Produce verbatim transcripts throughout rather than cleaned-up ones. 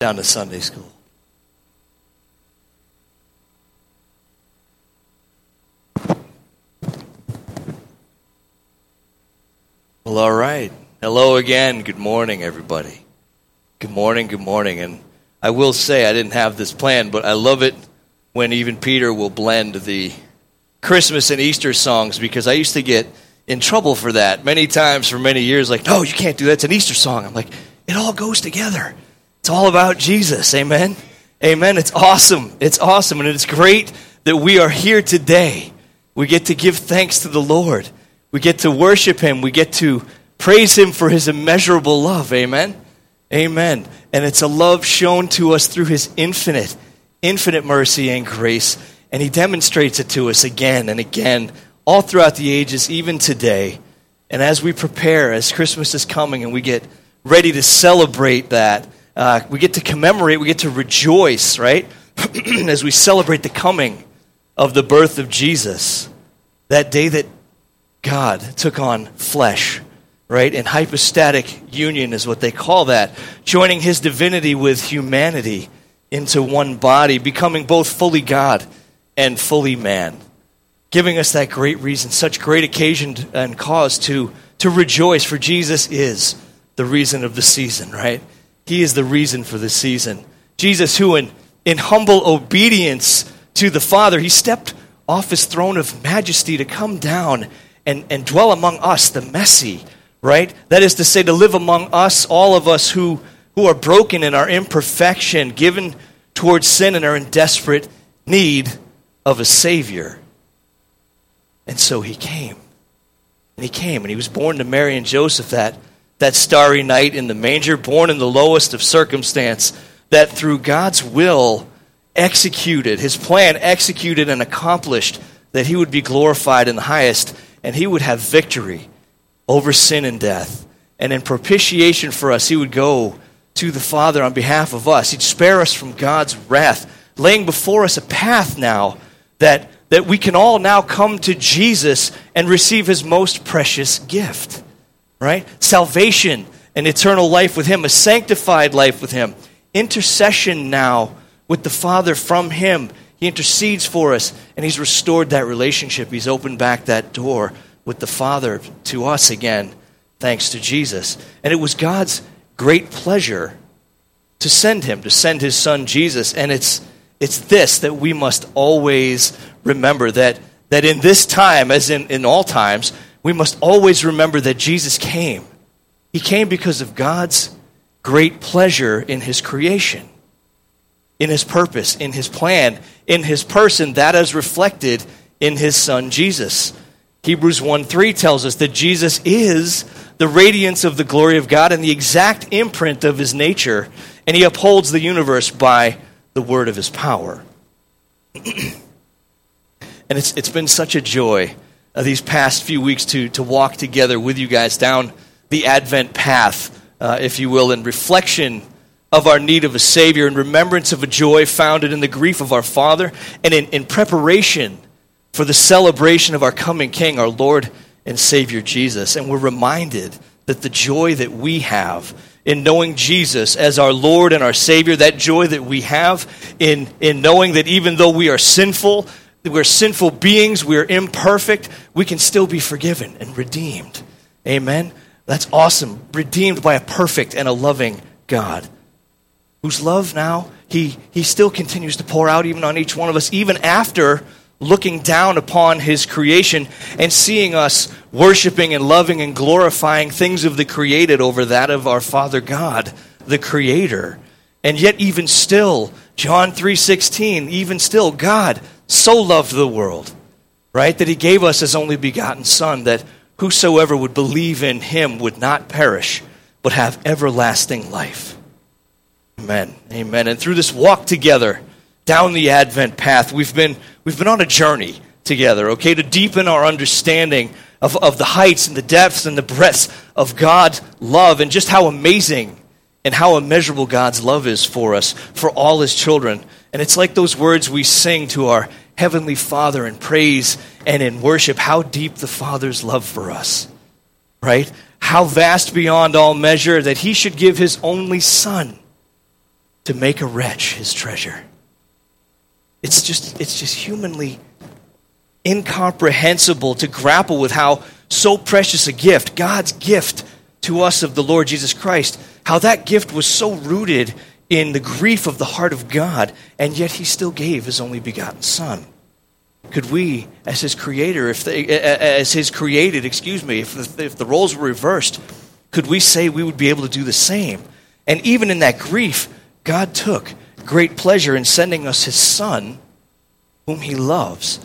down to Sunday school. Well, all right. Hello again. Good morning, everybody. Good morning, good morning. And I will say I didn't have this planned, but I love it when even Peter will blend the Christmas and Easter songs, because I used to get in trouble for that many times for many years. Like, no, you can't do that. It's an Easter song. I'm like, it all goes together. It's all about Jesus. Amen. Amen. It's awesome. It's awesome. And it's great that we are here today. We get to give thanks to the Lord. We get to worship him. We get to praise him for his immeasurable love. Amen. Amen. And it's a love shown to us through his infinite, infinite mercy and grace. And he demonstrates it to us again and again, all throughout the ages, even today. And as we prepare, as Christmas is coming and we get ready to celebrate that, uh, we get to commemorate, we get to rejoice, right? As we celebrate the coming of the birth of Jesus, that day that God took on flesh, right? And hypostatic union is what they call that, joining his divinity with humanity into one body, becoming both fully God and fully man, giving us that great reason, such great occasion and cause to, to rejoice, for Jesus is the reason of the season, right? He is the reason for the season. Jesus, who in, in humble obedience to the Father, he stepped off his throne of majesty to come down and, and dwell among us, the messy, right? That is to say, to live among us, all of us who, who are broken in our imperfection, given towards sin and are in desperate need of a Savior. And so he came. And he came, and he was born to Mary and Joseph that, that starry night in the manger, born in the lowest of circumstance, that through God's will executed, his plan executed and accomplished, that he would be glorified in the highest, and he would have victory over sin and death. And in propitiation for us, he would go to the Father on behalf of us. He'd spare us from God's wrath, laying before us a path now that, that we can all now come to Jesus and receive his most precious gift, right? Salvation and eternal life with him, a sanctified life with him, intercession now with the Father from him. He intercedes for us, and he's restored that relationship. He's opened back that door with the Father to us again, thanks to Jesus. And it was God's great pleasure to send him, to send his son Jesus. And it's it's this that we must always remember, that, that in this time, as in, in all times, we must always remember that Jesus came. He came because of God's great pleasure in his creation, in his purpose, in his plan, in his person, that is reflected in his son Jesus. Hebrews one three tells us that Jesus is the radiance of the glory of God and the exact imprint of his nature, and he upholds the universe by the word of his power. And it's it's been such a joy uh, these past few weeks to, to walk together with you guys down the Advent path, uh, if you will, in reflection of our need of a Savior, in remembrance of a joy founded in the grief of our Father, and in, in preparation for the celebration of our coming King, our Lord and Savior Jesus. And we're reminded that the joy that we have in knowing Jesus as our Lord and our Savior, that joy that we have in, in knowing that even though we are sinful, we're sinful beings, we're imperfect, we can still be forgiven and redeemed. Amen? That's awesome. Redeemed by a perfect and a loving God, whose love now, he, he still continues to pour out even on each one of us, even after looking down upon his creation and seeing us worshiping and loving and glorifying things of the created over that of our Father God, the Creator. And yet even still, John three sixteen, even still, God so loved the world, right, that he gave us his only begotten Son, that whosoever would believe in him would not perish, but have everlasting life. Amen. Amen. And through this walk together down the Advent path, we've been we've been on a journey together, okay, to deepen our understanding of, of the heights and the depths and the breadths of God's love, and just how amazing and how immeasurable God's love is for us, for all his children. And it's like those words we sing to our Heavenly Father in praise and in worship, how deep the Father's love for us, right? How vast beyond all measure that he should give his only Son, to make a wretch his treasure. It's just, it's just humanly incomprehensible to grapple with how so precious a gift, God's gift to us of the Lord Jesus Christ, how that gift was so rooted in the grief of the heart of God, and yet he still gave his only begotten Son. Could we, as his creator, if they, as his created, excuse me, if, if the roles were reversed, could we say we would be able to do the same? And even in that grief, God took great pleasure in sending us his Son, whom he loves.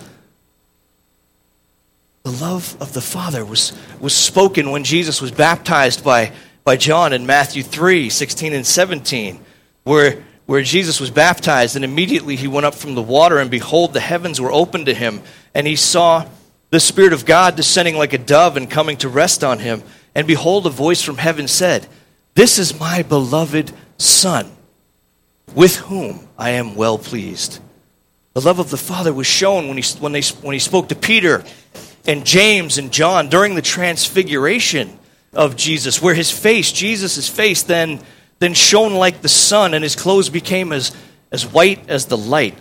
The love of the Father was, was spoken when Jesus was baptized by, by John in Matthew three, sixteen and seventeen, where, where Jesus was baptized, and immediately he went up from the water, and behold, the heavens were opened to him, and he saw the Spirit of God descending like a dove and coming to rest on him. And behold, a voice from heaven said, "This is my beloved Son, with whom I am well pleased." The love of the Father was shown when he, when they, when he spoke to Peter and James and John during the transfiguration of Jesus, where his face, Jesus' face, then, then shone like the sun, and his clothes became as, as white as the light.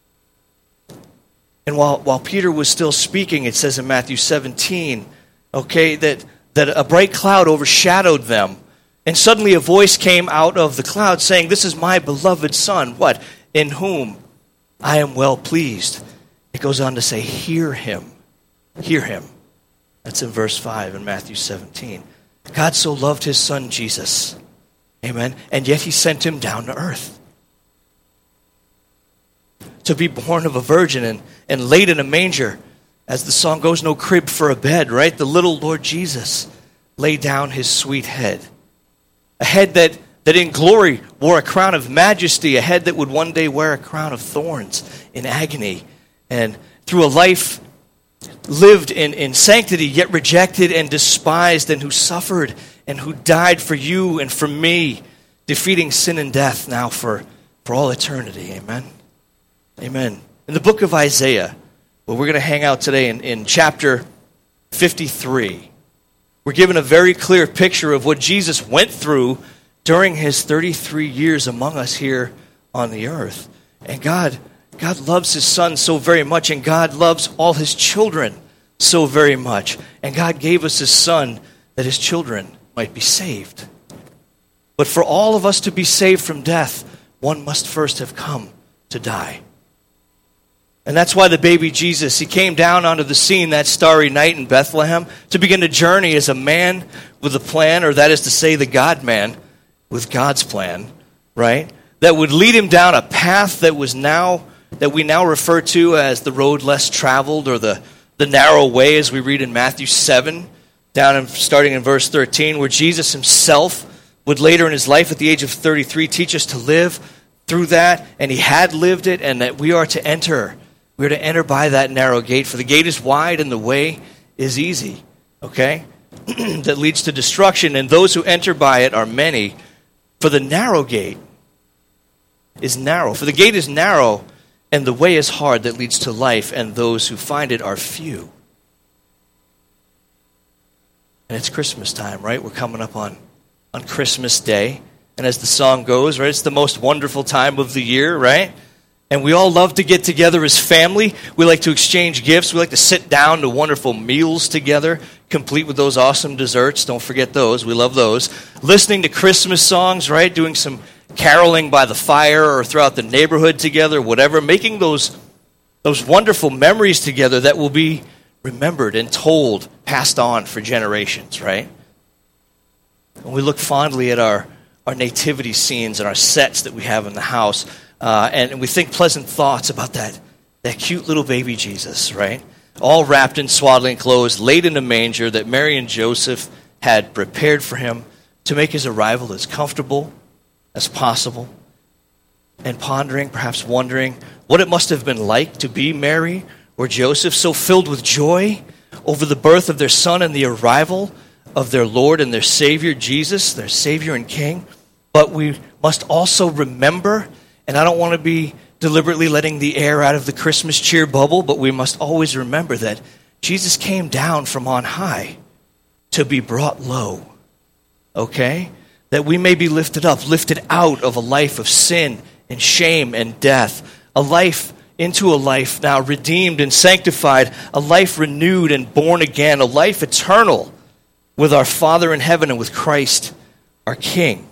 And while, while Peter was still speaking, it says in Matthew seventeen, okay, that, that a bright cloud overshadowed them. And suddenly a voice came out of the cloud saying, "This is my beloved Son," what? "In whom I am well pleased." It goes on to say, "Hear him." Hear him. That's in verse five in Matthew seventeen. God so loved his Son Jesus. Amen. And yet he sent him down to earth to be born of a virgin and, and laid in a manger. As the song goes, no crib for a bed, right? The little Lord Jesus laid down his sweet head. A head that, that in glory wore a crown of majesty. A head that would one day wear a crown of thorns in agony. And through a life lived in, in sanctity, yet rejected and despised, and who suffered and who died for you and for me, defeating sin and death now for, for all eternity. Amen. Amen. In the book of Isaiah, where we're going to hang out today in, in chapter fifty-three, we're given a very clear picture of what Jesus went through during his thirty-three years among us here on the earth. And God God loves his Son so very much, and God loves all his children so very much. And God gave us his Son that his children might be saved. But for all of us to be saved from death, one must first have come to die. And that's why the baby Jesus, he came down onto the scene that starry night in Bethlehem to begin a journey as a man with a plan, or that is to say the God-man with God's plan, right? That would lead him down a path that was now that we now refer to as the road less traveled, or the, the narrow way, as we read in Matthew seven, down in, starting in verse thirteen, where Jesus himself would later in his life at the age of thirty-three teach us to live through that, and he had lived it, and that we are to enter. We are to enter by that narrow gate, for the gate is wide and the way is easy, okay, that leads to destruction, and those who enter by it are many. For the narrow gate is narrow, for the gate is narrow, and the way is hard that leads to life, and those who find it are few. And it's Christmas time, right? We're coming up on, on Christmas Day. And as the song goes, right, it's the most wonderful time of the year, right? And we all love to get together as family. We like to exchange gifts. We like to sit down to wonderful meals together, complete with those awesome desserts. Don't forget those. We love those. Listening to Christmas songs, right? Doing some caroling by the fire or throughout the neighborhood together, whatever. Making those, those wonderful memories together that will be remembered and told, passed on for generations, right? And we look fondly at our, our nativity scenes and our sets that we have in the house. Uh, and, and we think pleasant thoughts about that, that cute little baby Jesus, right? All wrapped in swaddling clothes, laid in a manger that Mary and Joseph had prepared for him to make his arrival as comfortable as possible. And pondering, perhaps wondering, what it must have been like to be Mary or Joseph, so filled with joy over the birth of their son and the arrival of their Lord and their Savior, Jesus, their Savior and King. But we must also remember, and I don't want to be deliberately letting the air out of the Christmas cheer bubble, but we must always remember that Jesus came down from on high to be brought low, okay? that we may be lifted up, lifted out of a life of sin and shame and death, a life into a life now redeemed and sanctified, a life renewed and born again, a life eternal with our Father in heaven and with Christ our King.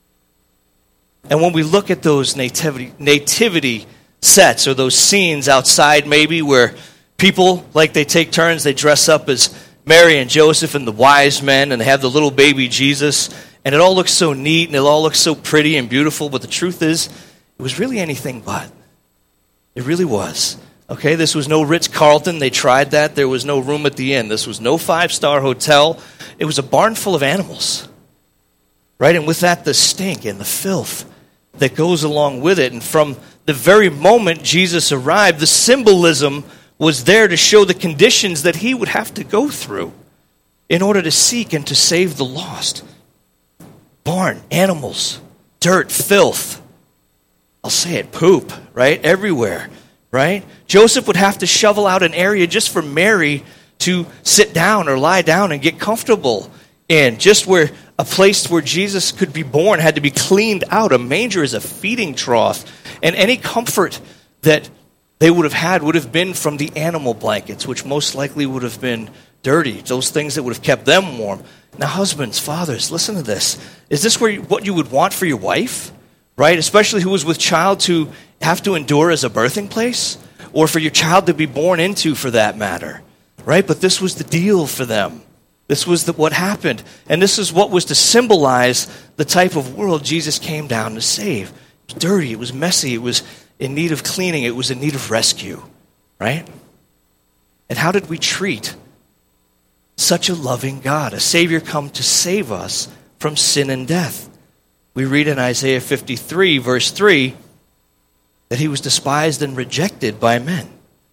And when we look at those nativity, nativity sets or those scenes outside maybe where people, like they take turns, they dress up as Mary and Joseph and the wise men, and they have the little baby Jesus, and it all looks so neat and it all looks so pretty and beautiful, but the truth is, it was really anything but. It really was. Okay, this was no Ritz-Carlton. They tried that. There was no room at the inn. This was no five-star hotel. It was a barn full of animals. Right? And with that, the stink and the filth that goes along with it. And from the very moment Jesus arrived, the symbolism was there to show the conditions that he would have to go through in order to seek and to save the lost. Barn, animals, dirt, filth. I'll say it, poop, right? Everywhere, right? Joseph would have to shovel out an area just for Mary to sit down or lie down and get comfortable in. Just where a place where Jesus could be born had to be cleaned out. A manger is a feeding trough. And any comfort that they would have had would have been from the animal blankets, which most likely would have been dirty. Those things that would have kept them warm. Now, husbands, fathers, listen to this. Is this where you, what you would want for your wife? Right? Especially who was with child to have to endure as a birthing place? Or for your child to be born into, for that matter. Right? But this was the deal for them. This was the, what happened. And this is what was to symbolize the type of world Jesus came down to save. It was dirty. It was messy. It was in need of cleaning. It was in need of rescue. Right? And how did we treat such a loving God? A Savior come to save us from sin and death. We read in Isaiah fifty-three, verse three, that he was despised and rejected by men.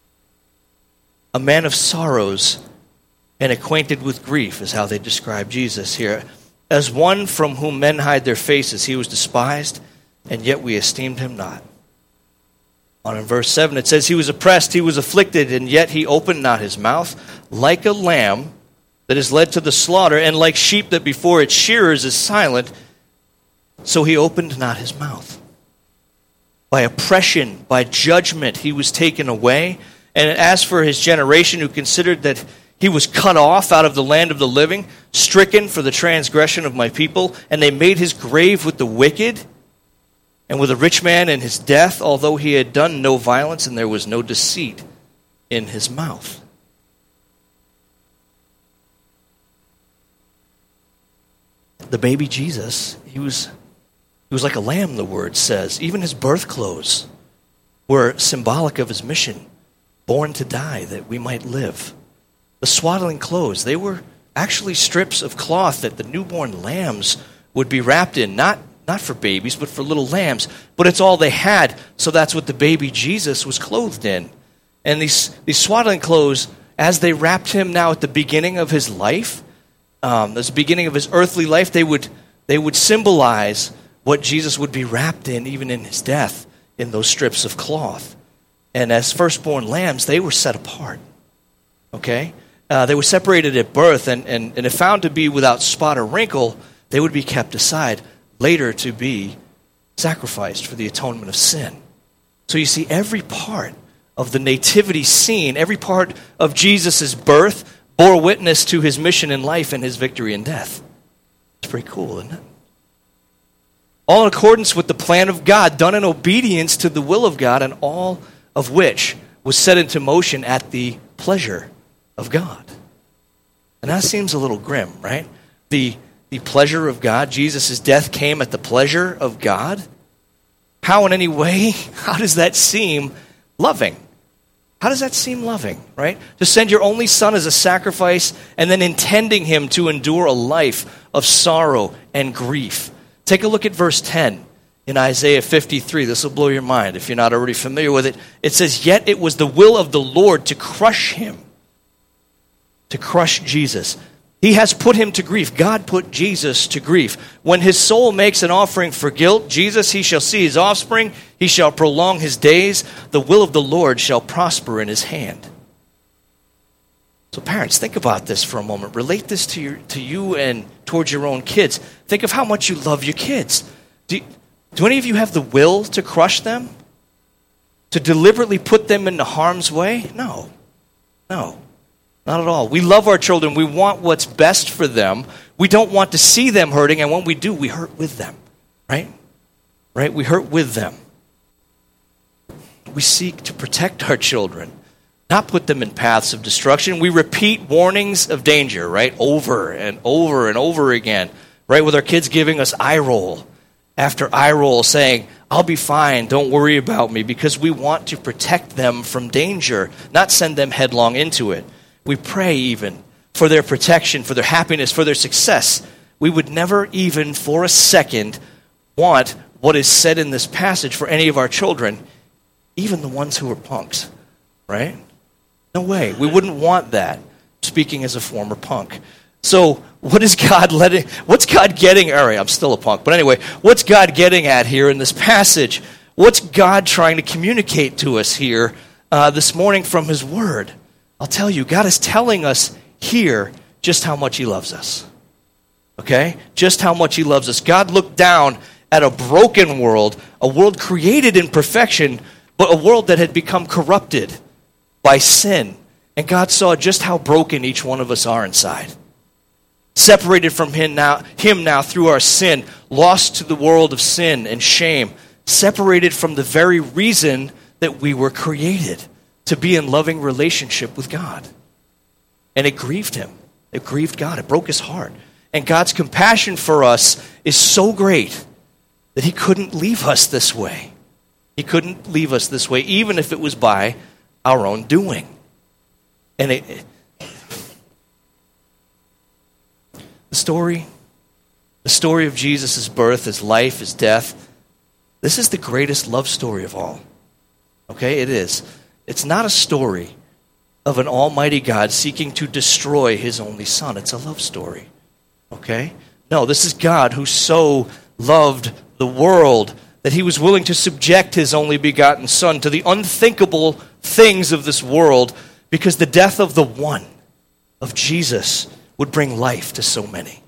A man of sorrows and acquainted with grief is how they describe Jesus here. As one from whom men hide their faces, he was despised, and yet we esteemed him not. On in verse seven, it says, he was oppressed, he was afflicted, and yet he opened not his mouth. Like a lamb that is led to the slaughter, and like sheep that before its shearers is silent, so he opened not his mouth. By oppression, by judgment, he was taken away. And as for his generation, who considered that he was cut off out of the land of the living, stricken for the transgression of my people, and they made his grave with the wicked, and with a rich man in his death, although he had done no violence, and there was no deceit in his mouth. The baby Jesus, he was... He was like a lamb, the word says. Even his birth clothes were symbolic of his mission, born to die that we might live. The swaddling clothes, they were actually strips of cloth that the newborn lambs would be wrapped in, not, not for babies, but for little lambs. But it's all they had, so that's what the baby Jesus was clothed in. And these, these swaddling clothes, as they wrapped him now at the beginning of his life, um, at the beginning of his earthly life, they would, they would symbolize what Jesus would be wrapped in even in his death, in those strips of cloth. And as firstborn lambs, they were set apart. Okay? Uh, they were separated at birth, and, and, and if found to be without spot or wrinkle, they would be kept aside, later to be sacrificed for the atonement of sin. So you see, every part of the nativity scene, every part of Jesus' birth, bore witness to his mission in life and his victory in death. It's pretty cool, isn't it? All in accordance with the plan of God, done in obedience to the will of God, and all of which was set into motion at the pleasure of God. And that seems a little grim, right? The, the pleasure of God, Jesus' death came at the pleasure of God. How in any way, how does that seem loving? How does that seem loving, right? To send your only son as a sacrifice and then intending him to endure a life of sorrow and grief. Take a look at verse ten in Isaiah fifty-three. This will blow your mind if you're not already familiar with it. It says, yet it was the will of the Lord to crush him, to crush Jesus. He has put him to grief. God put Jesus to grief. When his soul makes an offering for guilt, Jesus, he shall see his offspring. He shall prolong his days. The will of the Lord shall prosper in his hand. So parents, think about this for a moment. Relate this to your to you and towards your own kids. Think of how much you love your kids. Do, do any of you have the will to crush them? To deliberately put them into harm's way? No. No. Not at all. We love our children. We want what's best for them. We don't want to see them hurting, and when we do, we hurt with them. Right? Right? We hurt with them. We seek to protect our children, not put them in paths of destruction. We repeat warnings of danger, right? Over and over and over again, right? With our kids giving us eye roll after eye roll saying, I'll be fine, don't worry about me, because we want to protect them from danger, not send them headlong into it. We pray even for their protection, for their happiness, for their success. We would never even for a second want what is said in this passage for any of our children, even the ones who are punks, right? No way. We wouldn't want that, speaking as a former punk. So what is God letting, what's God getting, all right, I'm still a punk, but anyway, what's God getting at here in this passage? What's God trying to communicate to us here uh, this morning from his word? I'll tell you, God is telling us here just how much he loves us. Okay? Just how much he loves us. God looked down at a broken world, a world created in perfection, but a world that had become corrupted by sin. And God saw just how broken each one of us are inside. Separated from him now, him now through our sin, lost to the world of sin and shame, separated from the very reason that we were created, to be in loving relationship with God. And it grieved him. It grieved God. It broke his heart. And God's compassion for us is so great that he couldn't leave us this way. He couldn't leave us this way, even if it was by our own doing. And it, it, the story, the story of Jesus' birth, his life, his death, this is the greatest love story of all. Okay, it is. It's not a story of an almighty God seeking to destroy his only son. It's a love story. Okay? No, this is God who so loved the world that he was willing to subject his only begotten son to the unthinkable things of this world, because the death of the one, of Jesus, would bring life to so many.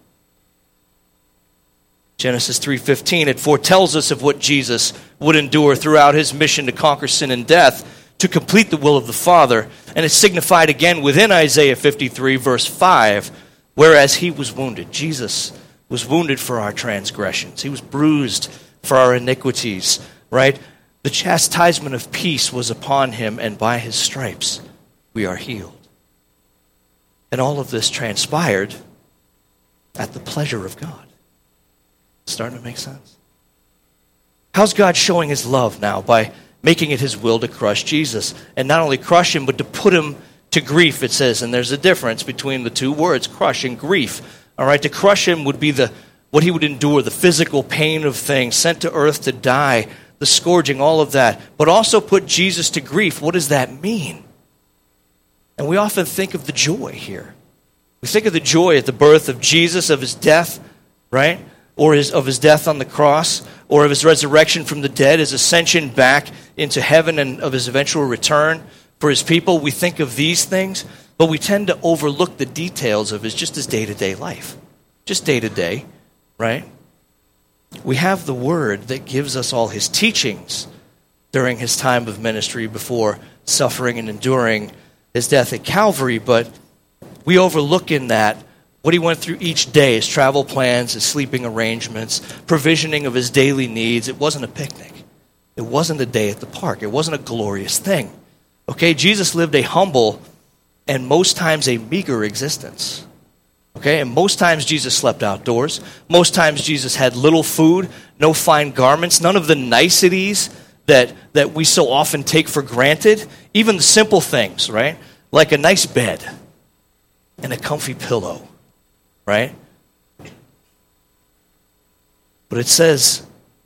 Genesis three fifteen, it foretells us of what Jesus would endure throughout his mission to conquer sin and death, to complete the will of the Father. And it's signified again within Isaiah fifty-three, verse five, whereas he was wounded. Jesus was wounded for our transgressions. He was bruised for our iniquities, right? The chastisement of peace was upon him, and by his stripes we are healed. And all of this transpired at the pleasure of God. Starting to make sense? How's God showing his love now? By making it his will to crush Jesus. And not only crush him, but to put him to grief, it says. And there's a difference between the two words, crush and grief. All right, to crush him would be the what he would endure, the physical pain of things, sent to earth to die, the scourging, all of that. But also put Jesus to grief. What does that mean? And we often think of the joy here. We think of the joy at the birth of Jesus, of his death, right? Or his, of his death on the cross, or of his resurrection from the dead, his ascension back into heaven, and of his eventual return for his people. We think of these things, but we tend to overlook the details of his just his day-to-day life. Just day-to-day, right? We have the word that gives us all his teachings during his time of ministry before suffering and enduring his death at Calvary, but we overlook in that what he went through each day, his travel plans, his sleeping arrangements, provisioning of his daily needs. It wasn't a picnic. It wasn't a day at the park. It wasn't a glorious thing. Okay, Jesus lived a humble and most times a meager existence. Okay, and most times Jesus slept outdoors. Most times Jesus had little food, no fine garments, none of the niceties that, that we so often take for granted. Even the simple things, right? Like a nice bed and a comfy pillow. Right? But it says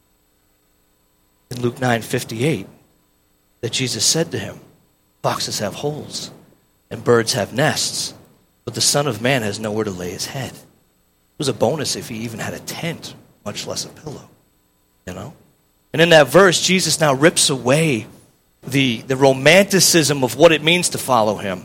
in Luke nine fifty-eight that Jesus said to him, foxes have holes and birds have nests, but the Son of Man has nowhere to lay his head. It was a bonus if he even had a tent, much less a pillow. You know? And in that verse, Jesus now rips away the, the romanticism of what it means to follow him,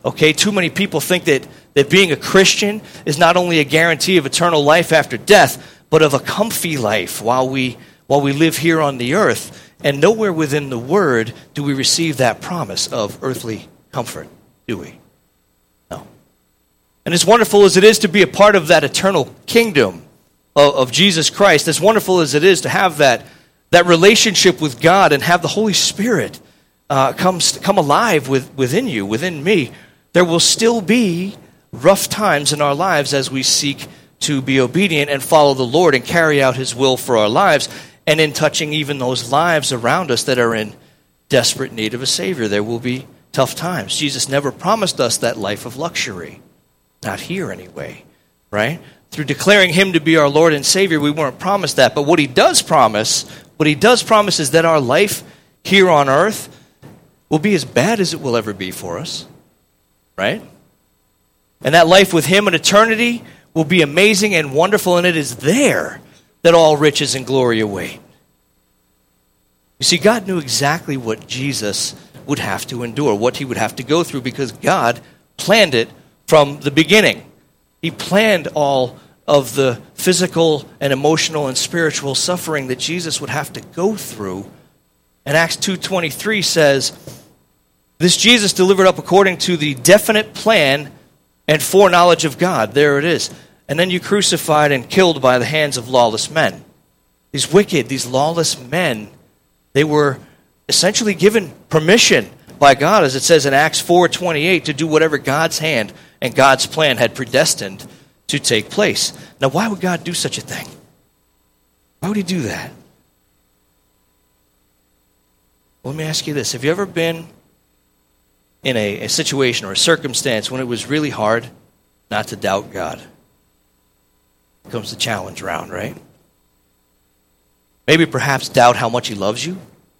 Okay, too many people think that, that being a Christian is not only a guarantee of eternal life after death, but of a comfy life while we while we live here on the earth. And nowhere within the Word do we receive that promise of earthly comfort, do we? No. And as wonderful as it is to be a part of that eternal kingdom of, of Jesus Christ, as wonderful as it is to have that, that relationship with God and have the Holy Spirit uh, comes come alive with, within you, within me, there will still be rough times in our lives as we seek to be obedient and follow the Lord and carry out His will for our lives, and in touching even those lives around us that are in desperate need of a Savior. There will be tough times. Jesus never promised us that life of luxury. Not here anyway, right? Through declaring Him to be our Lord and Savior, we weren't promised that. But what He does promise, what He does promise is that our life here on earth will be as bad as it will ever be for us, right? And that life with Him in eternity will be amazing and wonderful, and it is there that all riches and glory await. You see, God knew exactly what Jesus would have to endure, what He would have to go through, because God planned it from the beginning. He planned all of the physical and emotional and spiritual suffering that Jesus would have to go through. And Acts two twenty-three says, this Jesus delivered up according to the definite plan and foreknowledge of God. There it is. And then you crucified and killed by the hands of lawless men. These wicked, these lawless men, they were essentially given permission by God, as it says in Acts four twenty-eight, to do whatever God's hand and God's plan had predestined to take place. Now, why would God do such a thing? Why would He do that? Well, let me ask you this. Have you ever been in a, a situation or a circumstance when it was really hard not to doubt God? Here comes the challenge round, right? Maybe perhaps doubt how much He loves you.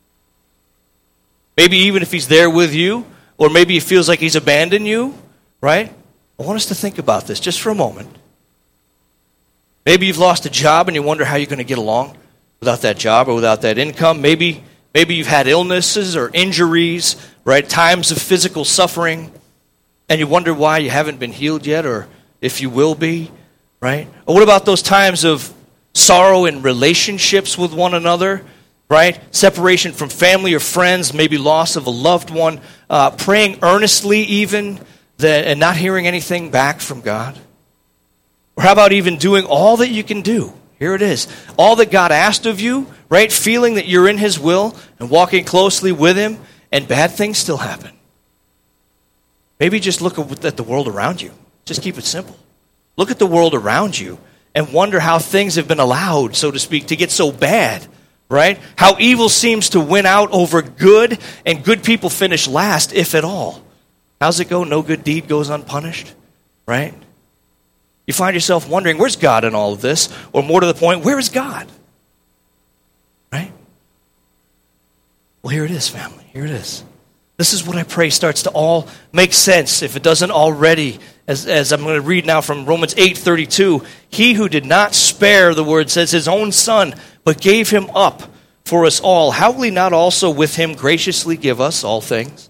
Maybe even if He's there with you, or maybe it feels like He's abandoned you, right? I want us to think about this just for a moment. Maybe you've lost a job and you wonder how you're going to get along without that job or without that income. Maybe, maybe you've had illnesses or injuries, right? Times of physical suffering, and you wonder why you haven't been healed yet, or if you will be, right? Or what about those times of sorrow in relationships with one another, right? Separation from family or friends, maybe loss of a loved one, uh, praying earnestly even, that, and not hearing anything back from God? Or how about even doing all that you can do? Here it is. All that God asked of you, right? Feeling that you're in His will and walking closely with Him, and bad things still happen. Maybe just look at the world around you. Just keep it simple. Look at the world around you and wonder how things have been allowed, so to speak, to get so bad, right? How evil seems to win out over good, and good people finish last, if at all. How's it go? No good deed goes unpunished, right? You find yourself wondering, where's God in all of this? Or more to the point, where is God? Right? Well, here it is, family. Here it is. This is what I pray starts to all make sense, if it doesn't already, as, as I'm going to read now from Romans eight thirty-two. He who did not spare, the word says, His own Son, but gave Him up for us all, how will He not also with Him graciously give us all things?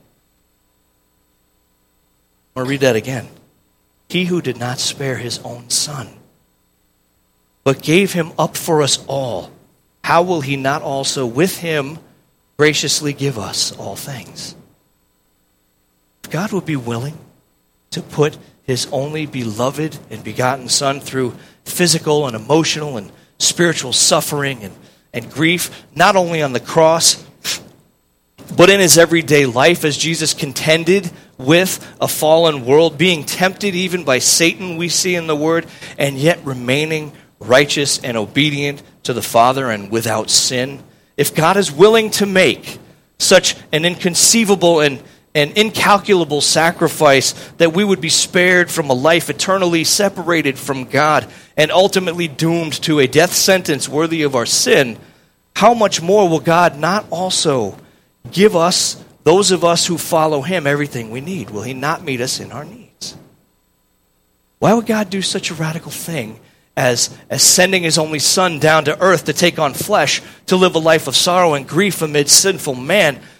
I'm going to read that again. He who did not spare His own Son, but gave Him up for us all, how will He not also with Him graciously give us all things? If God would be willing to put His only beloved and begotten Son through physical and emotional and spiritual suffering and, and grief, not only on the cross, but in His everyday life, as Jesus contended with a fallen world, being tempted even by Satan, we see in the Word, and yet remaining righteous and obedient to the Father and without sin. If God is willing to make such an inconceivable and an incalculable sacrifice that we would be spared from a life eternally separated from God and ultimately doomed to a death sentence worthy of our sin, how much more will God not also give us, those of us who follow Him, everything we need? Will He not meet us in our needs? Why would God do such a radical thing as, as sending His only Son down to earth to take on flesh, to live a life of sorrow and grief amid sinful man,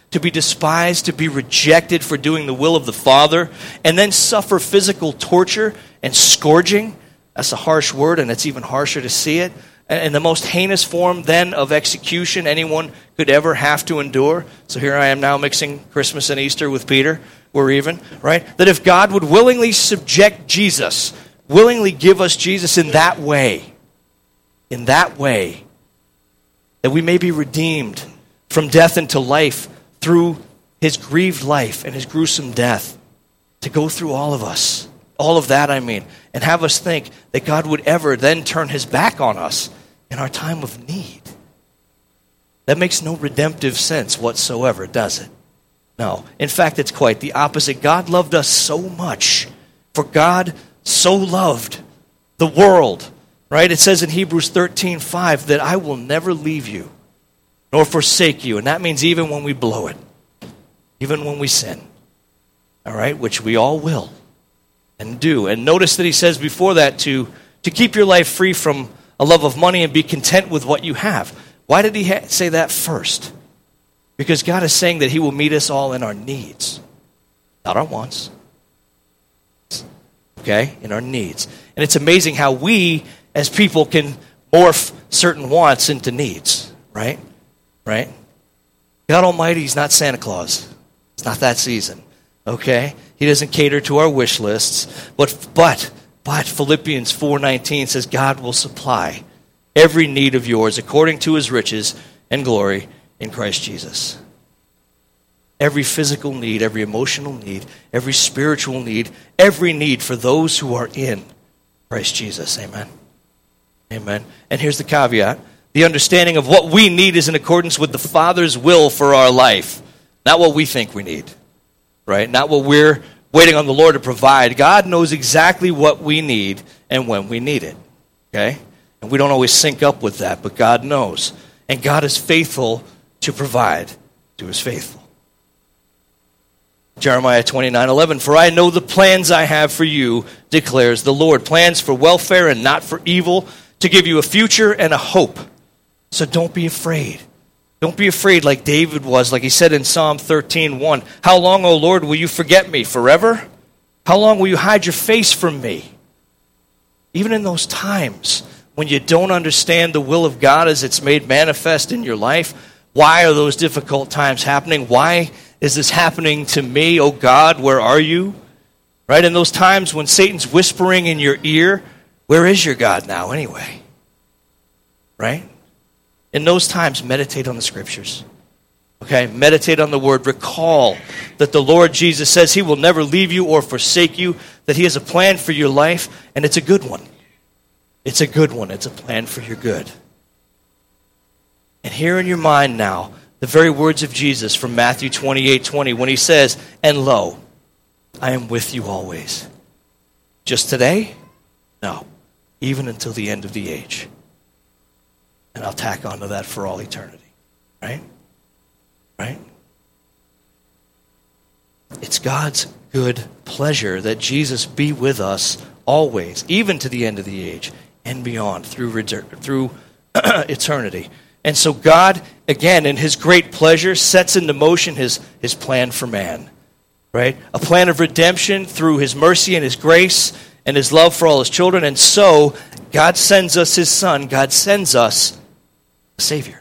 to be despised, to be rejected for doing the will of the Father, and then suffer physical torture and scourging. That's a harsh word, and it's even harsher to see it. And the most heinous form then of execution anyone could ever have to endure. So here I am now mixing Christmas and Easter with Peter. We're even, right? That if God would willingly subject Jesus, willingly give us Jesus in that way, in that way, that we may be redeemed from death into life through his grieved life and his gruesome death, to go through all of us, all of that I mean, and have us think that God would ever then turn his back on us in our time of need. That makes no redemptive sense whatsoever, does it? No. In fact, it's quite the opposite. God loved us so much. For God so loved the world, right? It says in Hebrews thirteen five that I will never leave you nor forsake you. And that means even when we blow it, even when we sin, all right, which we all will and do. And notice that he says before that to, to keep your life free from a love of money and be content with what you have. Why did he ha- say that first? Because God is saying that he will meet us all in our needs, not our wants. Okay? In our needs. And it's amazing how we, as people, can morph certain wants into needs, right? Right? God Almighty is not Santa Claus. It's not that season. Okay? He doesn't cater to our wish lists. But, but, but Philippians four nineteen says God will supply every need of yours according to his riches and glory in Christ Jesus. Every physical need, every emotional need, every spiritual need, every need for those who are in Christ Jesus. Amen. Amen. And here's the caveat. The understanding of what we need is in accordance with the Father's will for our life. Not what we think we need. Right? Not what we're waiting on the Lord to provide. God knows exactly what we need and when we need it. Okay? And we don't always sync up with that, but God knows. And God is faithful to provide to his faithful. Jeremiah twenty-nine eleven, for I know the plans I have for you, declares the Lord. Plans for welfare and not for evil, to give you a future and a hope. So don't be afraid. Don't be afraid like David was, like he said in Psalm thirteen one. How long, O Lord, will you forget me? Forever? How long will you hide your face from me? Even in those times when you don't understand the will of God as it's made manifest in your life, why are those difficult times happening? Why is this happening to me? Oh God, where are you? Right? In those times when Satan's whispering in your ear, where is your God now anyway? Right? In those times, meditate on the scriptures. Okay? Meditate on the word. Recall that the Lord Jesus says he will never leave you or forsake you, that he has a plan for your life, and it's a good one. It's a good one. It's a plan for your good. And hear in your mind now the very words of Jesus from Matthew twenty-eight twenty when he says, and lo, I am with you always. Just today? No. Even until the end of the age. And I'll tack onto that for all eternity. Right? Right? It's God's good pleasure that Jesus be with us always, even to the end of the age and beyond, through, through eternity. And so God, again, in his great pleasure, sets into motion his, his plan for man. Right? A plan of redemption through his mercy and his grace and his love for all his children. And so, God sends us his Son. God sends us a Savior.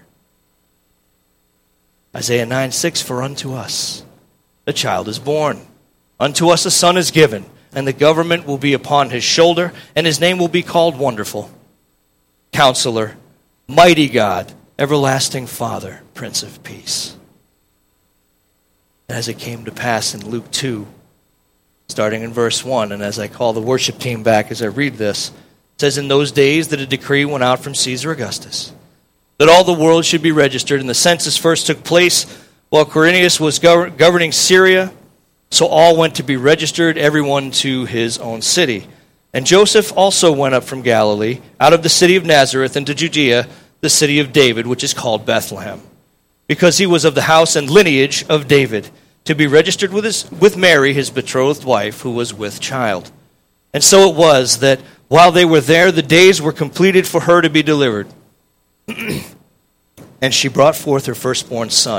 Isaiah nine six, for unto us a child is born. Unto us a son is given, and the government will be upon his shoulder, and his name will be called Wonderful, Counselor, Mighty God, Everlasting Father, Prince of Peace. As it came to pass in Luke two, starting in verse one, and as I call the worship team back as I read this, it says, in those days that a decree went out from Caesar Augustus, that all the world should be registered, and the census first took place while Quirinius was gov- governing Syria, so all went to be registered, everyone to his own city. And Joseph also went up from Galilee, out of the city of Nazareth into Judea, the city of David, which is called Bethlehem, because he was of the house and lineage of David, to be registered with his, with Mary, his betrothed wife, who was with child. And so it was that while they were there, the days were completed for her to be delivered. And she brought forth her firstborn son,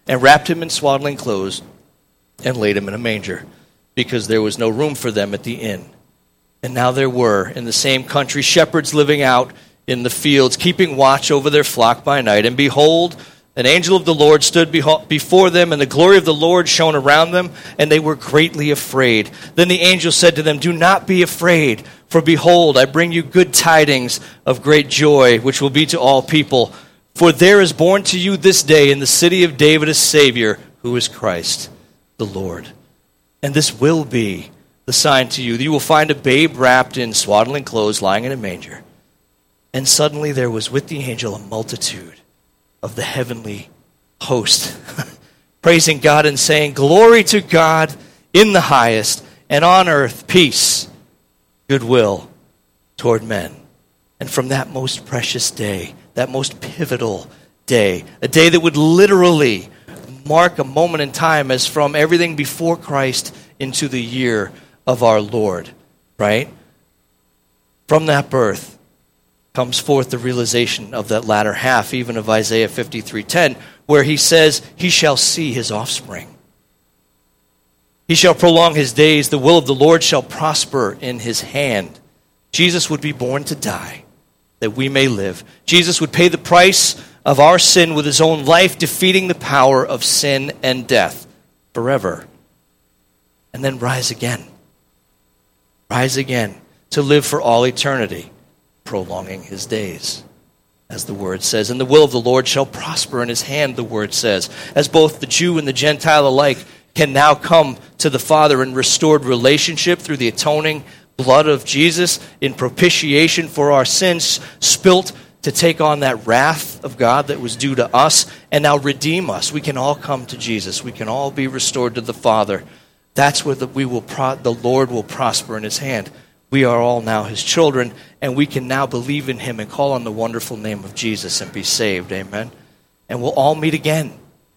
and wrapped him in swaddling clothes and laid him in a manger, because there was no room for them at the inn. And now there were, in the same country, shepherds living out in the fields, keeping watch over their flock by night. And behold, an angel of the Lord stood beho- before them, and the glory of the Lord shone around them, and they were greatly afraid. Then the angel said to them, "Do not be afraid, for behold, I bring you good tidings of great joy, which will be to all people. For there is born to you this day in the city of David a Savior, who is Christ the Lord. And this will be the sign to you. You will find a babe wrapped in swaddling clothes, lying in a manger." And suddenly there was with the angel a multitude of the heavenly host, praising God and saying, "Glory to God in the highest, and on earth peace, goodwill toward men." And from that most precious day, that most pivotal day, a day that would literally mark a moment in time as from everything before Christ into the year of our Lord, right? From that birth comes forth the realization of that latter half, even of Isaiah fifty-three ten, where he says, "He shall see his offspring. He shall prolong his days. The will of the Lord shall prosper in his hand." Jesus would be born to die, that we may live. Jesus would pay the price of our sin with his own life, defeating the power of sin and death forever. And then rise again. Rise again to live for all eternity, prolonging his days, as the word says. And the will of the Lord shall prosper in his hand, the word says, as both the Jew and the Gentile alike can now come to the Father in restored relationship through the atoning blood of Jesus in propitiation for our sins, spilt to take on that wrath of God that was due to us and now redeem us. We can all come to Jesus. We can all be restored to the Father. That's where the, we will pro, the Lord will prosper in his hand. We are all now his children, and we can now believe in him and call on the wonderful name of Jesus and be saved. Amen. And we'll all meet again.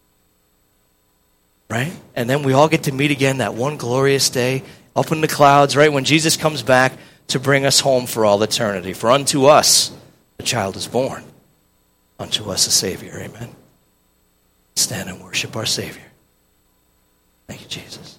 Right? And then we all get to meet again that one glorious day up in the clouds, right? When Jesus comes back to bring us home for all eternity. For unto us a child is born. Unto us a Savior. Amen. Stand and worship our Savior. Thank you, Jesus.